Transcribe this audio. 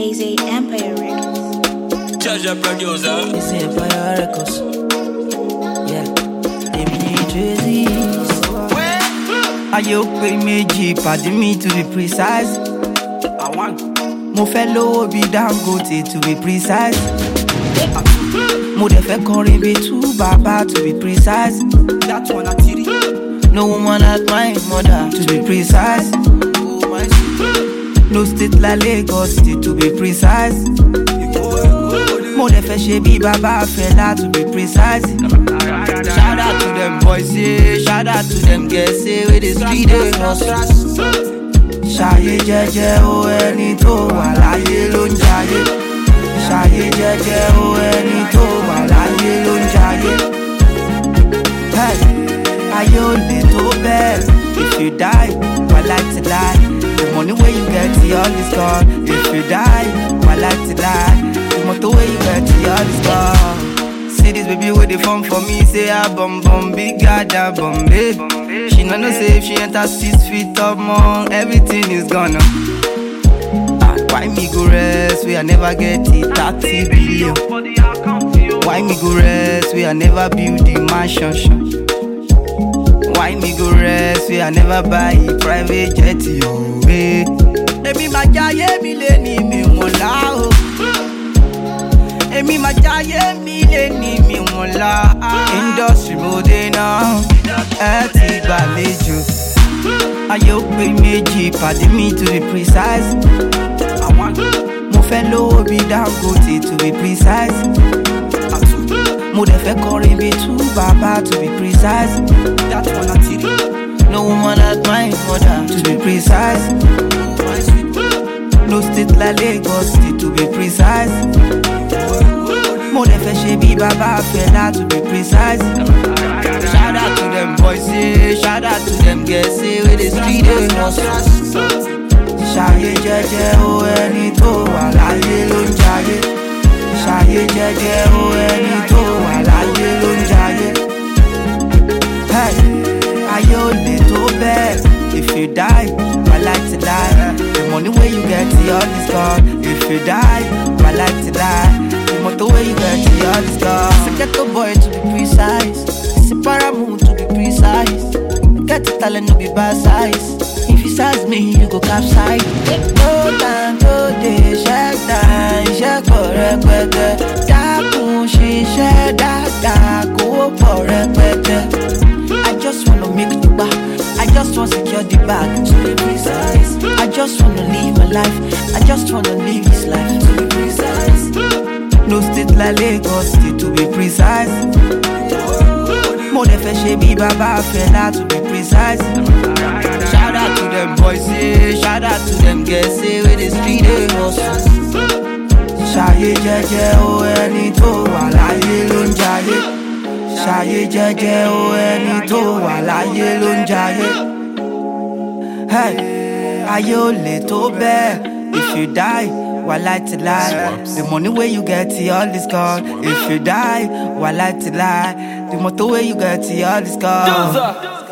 AZ Empire Records. Judge a producer. It's Empire Records. Yeah. They be Tracy's. Ayé ó pé méjì, pàdé mi to be precise. Mo fẹ́ lówó bí Dangote to be precise. Mo dẹ̀ fẹ́ kọrin bí tú bàbá to be precise. That one I tiri. No woman like my mother to be precise. No state like Lagos state to be precise. Mo dẹ̀ fẹ́ ṣe bí bàbá Fẹlá to be precise. Shout out to them boys, yeah. Shout out to them girls, yeah. With the street they hustle. Ṣayé jẹ́jẹ́ o ẹni tó wà láyé ló ń jayé. Ṣayé jẹ́jẹ́ o ẹni tó wà láyé ló ń jayé. Hey, ayé ò lè tó bẹ́ẹ̀. If you die, I like to lie. The money where you get, all is gone. If you die, I like to lie. The money where you get, all is gone. See this baby with the phone for me, say ah bum bum, bigger than Bombay. She no say if she enter 6 feet up, man, everything is gone. Why me go rest? We I never get it 30 billion. Why me go rest? We I never build the mansion. Why me go rest? We I never buy a private jet, yo. Emi ma jaye mi le ni mi won la o. Emi ma jaye mi le ni mi won la. Industry mode now, ti gbàlejò. Ayé ó pé méjì, pàdé mi to be precise. Mo fẹ́ lówó bí Dangote to be precise. Mo dẹ̀ fẹ́ kọrin bí tú bàbá to be precise. That one I tiri. No woman like my mother to be precise. No state like Lagos state to be precise. Mo dẹ̀ fẹ́ ṣe bí bàbá Fẹlá to be precise. Shout out to them boys, yeah. Shout out to them girls, yeah. With the street they hustle. Ṣayé jẹ́jẹ́ o ẹni tó wà láyé ló ń jayé. Ṣayé jẹ́jẹ́ o ẹni tó wà láyé ló ń jayé. Hey, ayé ò lè tó bẹ́ẹ̀. If you die, I like to die. The money where you get, all is gone. If you die, I like to die. The money where you get, all is gone. It's a ghetto boy to be precise. It's a paramour to be precise. Get the talent to be bad size. If you size me, you go capsize. No time to day, check time, check for repete. Dákun ṣiṣẹ́ dáadáa, kó pọ̀ rẹpẹtẹ. I just wanna make you back. I just wanna secure the bag to be precise. I just wanna live my life. I just wanna live this life to be precise. No state like Lagos state to be precise. Mo dẹ̀ fẹ́ ṣe bí bàbá Fẹlá to be precise. Shout out to them boys, yeah. Shout out to them girls, yeah. With the street they hustle. Ṣayé jẹ́jẹ́ o ẹni tó wà láyé ló ń jayé. Ṣayé jẹ́jẹ́ o ẹni tó wà láyé ló ń jayé. Hey, ayé ò lè tó bẹ́ẹ̀. If you die, why like to lie? The money where you get, all is gone. If you die, why like to lie? The money where you get, all is gone.